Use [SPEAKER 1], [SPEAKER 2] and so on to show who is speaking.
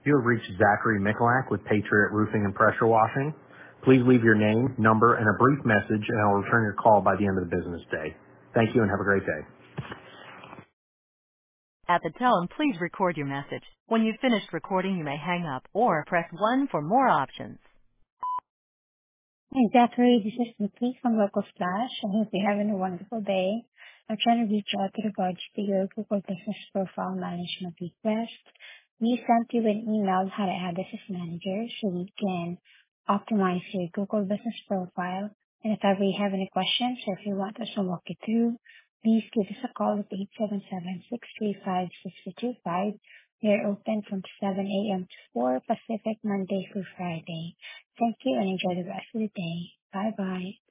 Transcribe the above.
[SPEAKER 1] You have reached Zachary Mikulak with Patriot Roofing and Pressure Washing. Please leave your name, number, and a brief message, and I'll return your call by the end of the business day. Thank you and have a great day.
[SPEAKER 2] At the tone, please record your message. When you've finished recording, you may hang up or press 1 for more options.
[SPEAKER 3] Hi, Zachary. This is Nikki from Local Flash. I hope you're having a wonderful day. I'm trying to reach out to regards to your Google Business Profile Management request. We sent you an email on how to add this as manager so we can optimize your Google Business Profile. And if ever you have any questions or if you want us to walk you through, please give us a call at 877-635-6225. We are open from 7 a.m. to 4 Pacific, Monday through Friday. Thank you and enjoy the rest of the day. Bye bye.